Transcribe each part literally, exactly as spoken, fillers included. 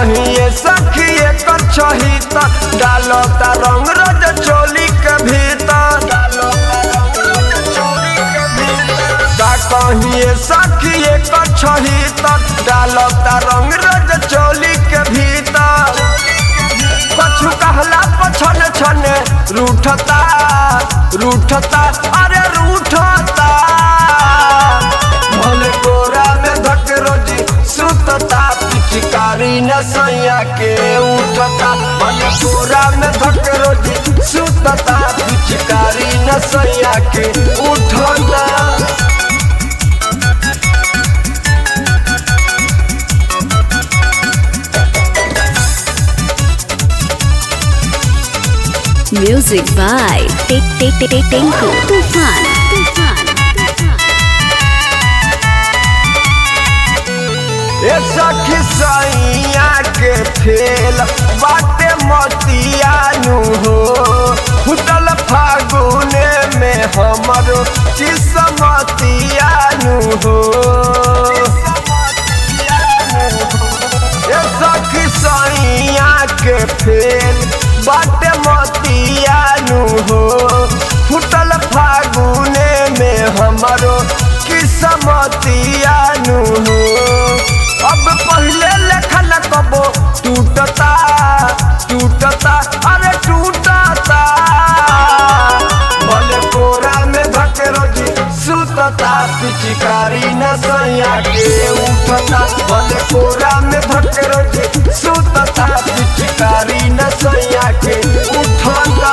कहिए सखी एकर छहिता डालता रंग रज चोली के भीतर का कहिए सखी एकर छहिता डालता रंग रज चोली के भीतर कछु कहला पछन छन रूठता रूठता अरे रूठता भले गोरा में धक रोजी सुतता पिचकारी न सैया के उठता भले गोरा में धक रोजी सुतता पिचकारी न सैया के उठता। Music by Tinku Tufan. ए सखी सैया के फेल बाटे मतियानु हो फुटल फागुने में हमरो किस्मतियानु हो। ए सखी सैया के फेल बाटे मतियानु हो फुटल फागुने में हमरो किस्मतियानु हो। अब पहले लेखन कबो टूटता टूटता अरे टूटता भले कोरा में धक रोजी सुतता पिचकारी न सैया के उठता भले कोरा में धक रोजी सुतता पिचकारी न सैया के उठता।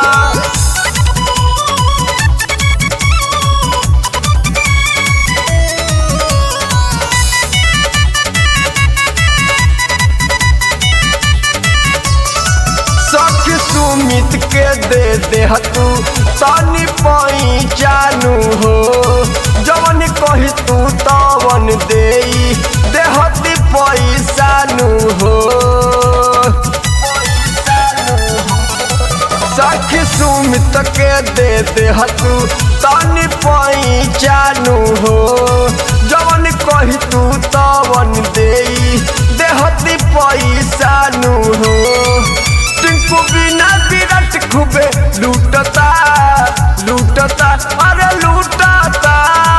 सुमित के दे दे तू तनी पाई जानू हो जवन कही तू तवन दे देहती पैसानू हो। सखी सुमित के दे दे तू तनी पाई जानू हो जवन कही तू तवन दे देहती पैसानू हो। टिंकू बिना विराट खूबे लूटता लूटता अरे लूटता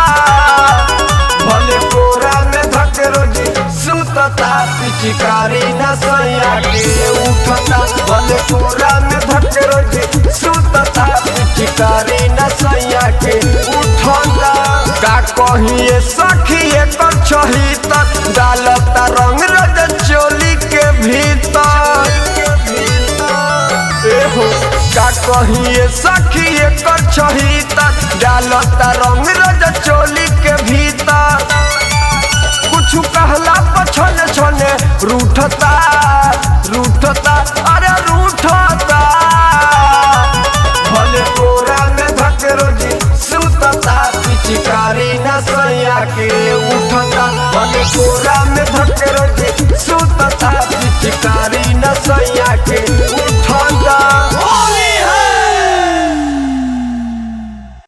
भले कोरा में धक रोजी सुतता पिचकारी न सैया के उठता भले कोरा में धक रोजी सुतता पिचकारी न सैया के उठता। का कहिए सखी एकर छहिता डालता रंग रज चोली के भीतर का कहिए सखी एकर छहिता डालता रंग रज चोली के भीतर कुछ कहला पछन छने रूठता रूठता अरे रूठता भले कोरा में धक रोजी सुतता पिचकारी न सैया के उठता भले कोरा में धक रोजी सुतता